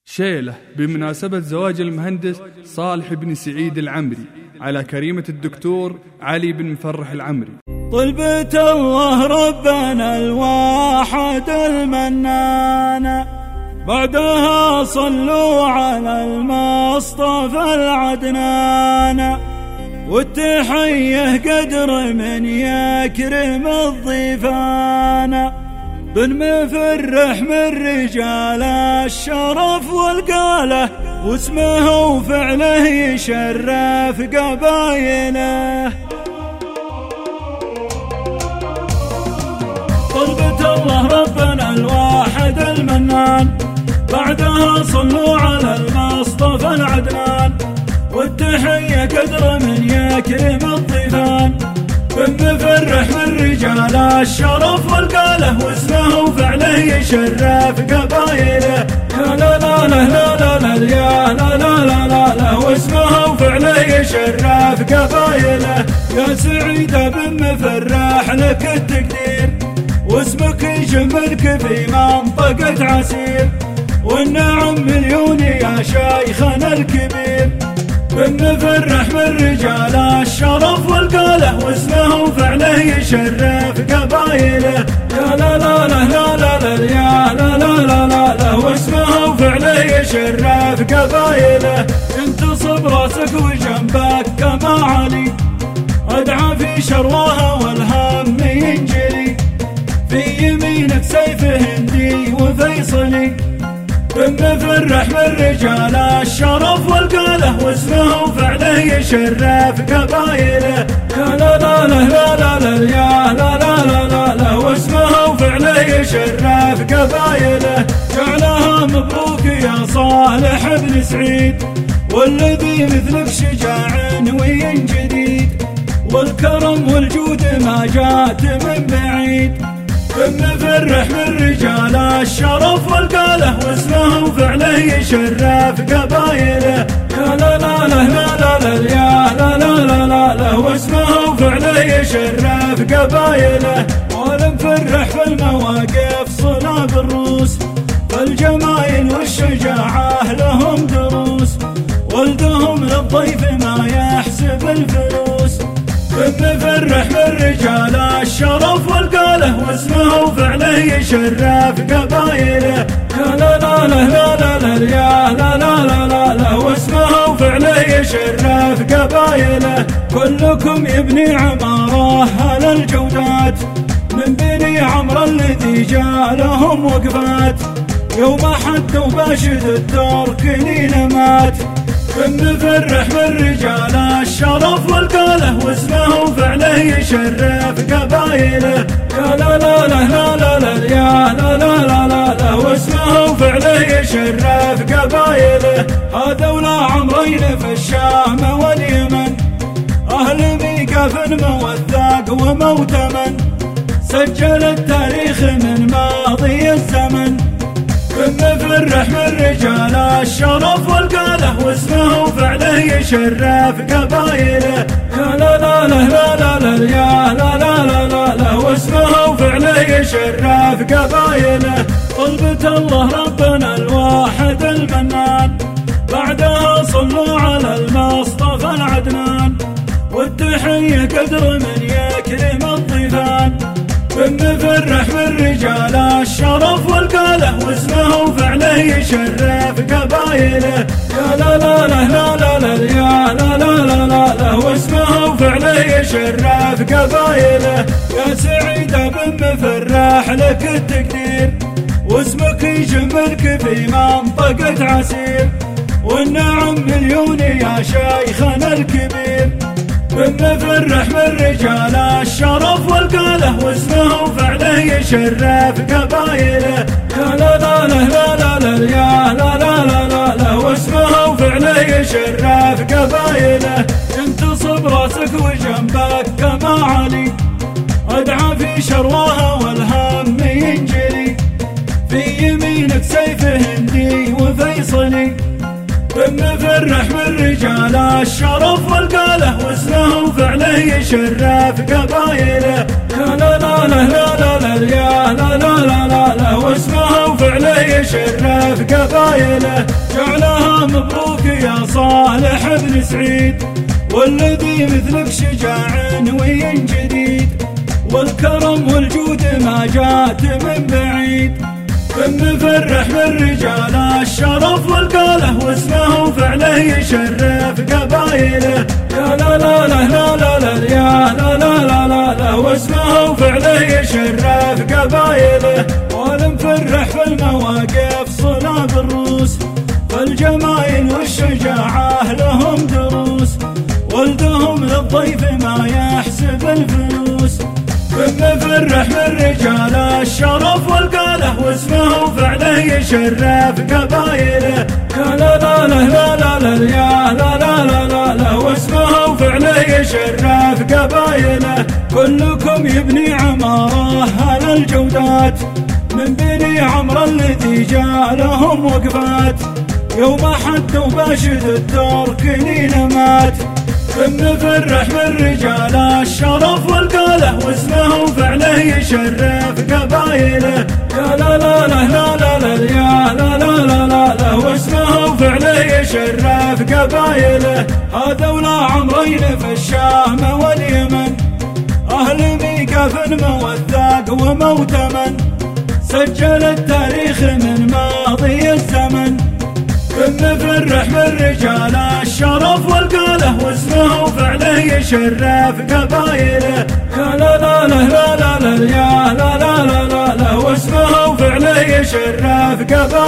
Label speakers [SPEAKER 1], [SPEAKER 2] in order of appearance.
[SPEAKER 1] شيله بمناسبة زواج المهندس صالح بن سعيد العمري على كريمة الدكتور علي بن مفرح العمري.
[SPEAKER 2] طلبة الله ربنا الواحد المنان، بعدها صلوا على المصطفى العدنان، والتحية قدر من يكرم الضيفان، بن مفرح من رجال الشرف والقاله، واسمه وفعله يشرف قبايله. طلبة الله ربنا الواحد المنان، بعدها صلوا على المصطفى العدنان، والتحية قدر من يكرم الضيفان، بن مفرح من رجال الشرف والقاله، واسمه وفعله يشرف قبايله. يا لا لا لا لا لا يا لا لا لا لا لا، واسمه وفعله يشرف قبايله. يا سعيد بن مفرح لك التقدير، واسمك يشملك في منطقة عسير، والنعم مليون يا شيخنا الكبير، بن مفرح من رجال الشرف والقاله، واسمه وفعله يشرف قبايله. يا لا لا لا لا لا يا لا لا لا لا لا، واسمه وفعله يشرف قبايله. انتصب راسك وجنبك كما علي، ادعى في شرواها والهم ينجلي، في يمينك سيف هندي وفيصلي، بن مفرح من رجال الشرف والقاله، واسمه وفعله يشرف قبايله. يا لا لا لا لا لا يا لا لا لا لا لا، واسمه وفعله يشرف قبايله. جعلها مبروك يا صالح بن سعيد، والذي مثلك شجاع وينجديد، والكرم والجود ما جات من بعيد، بن مفرح من رجال الشرف والقاله، واسمه وفعله يشرف قبايله. يا لا لا لا لا لا يا لا لا لا لا لا، واسمه وفعله يشرف قبايله. والمفرح في المواقف صلاب الروس، فالجمايل والشجاعة لهم دروس، ولدهم للضيف ما يحسب الفلوس، بن مفرح من رجال الشرف والقاله، واسمه وفعله يشرف قبايله. يا لا لا لا لا لا يا لا لا لا لا لا، واسمه وفعله يشرف قبايله. كلكم يبني عماره اهل الجودات، من بني عمرو الذي جالهم وقفات، يوم حدوا باشد الترك لين مات، بن مفرح من رجال الشرف والقاله، واسمه وفعله يشرف قبايله. يا لا لا لا لا لا يا لا لا لا لا لا، واسمه وفعله يشرف قبايله. هذا ولا عمرين في الشام واليمن، اهل ميقاف موثق ومؤتمن، سجل التاريخ من ماضي الزمن، بن مفرح من رجال الشرف والقاله، واسمه وفعله يشرف قبايله. يا لا لا لا لا لا يا لا لا لا لا لا، واسمه وفعله يشرف قبايله. طلبة الله ربنا الواحد المنان، بعدها صلوا على المصطفى العدنان، والتحية قدر من يكرم الضيفان، بن مفرح من رجال الشرف والقاله، واسمه وفعله يشرف قبايله. يا لا لا لا لا لا يا لا لا لا لا لا، واسمه وفعله يشرف قبايله. يا سعيد بن مفرح لك التقدير، واسمك يشملك في منطقة عسير، والنعم مليون يا شيخنا الكبير، بن مفرح من رجال الشرف والقاله، واسمه وفعله يشرف قبايله. يا لا لا لا لا لا يا لا لا لا لا لا، واسمه وفعله يشرف قبايله. انتصب راسك وجنبك كما علي، ادعى في شرواها والهم ينجلي، في يمينك سيف هندي وفيصلي، بن مفرح من رجال الشرف والقاله، واسمه وفعله يشرف قبايله. يا لا لا لا لا لا يا لا لا لا لا لا، واسمه وفعله يشرف يشرف قبايله. جعلها مبروك يا صالح بن سعيد، والذي مثلك شجاع وينجديد، والكرم والجود ما جات من بعيد. مفرح بالرجال الشرف والقاله، واسمه وفعله يشرف قبايله. يا لا لا لا لا لا لا يا لا لا لا لا لا، واسمه وفعله يشرف قبايله. والمفرح في المواقف صلاب الروس، فالجمايل والشجاعة لهم دروس، ولدهم للضيف ما يحسب الفلوس. مفرح بالرجال الشرف والقاله، واسمه وفعله يشرف قبايله. يا لا لا لا لا لا لا يا لا لا لا لا لا، واسمه وفعله يشرف قبايله. كلكم يبني عماره على الجودات، من بني عمرو الذي جاء لهم وقفات، يوم حدوا باشد التركنين مات. مفرح بالرجال الشرف والقاله، واسمه وفعله يشرف قبايله. يا لا لا لا لا لا لا يا لا لا لا لا لا، واسمه وفعله يشرف قبايله. هذا ولا عمرين في الشام واليمن، أهل ميقاف موثق ومؤتمن، سجل التاريخ من ماضي الزمن. مفرح بالرجال الشرف والقاله، واسمه وفعله يشرف قبايله. يا لا لا لا لا لا لا يا لا لا لا لا لا، واسمه وفعله يشرف قبايله.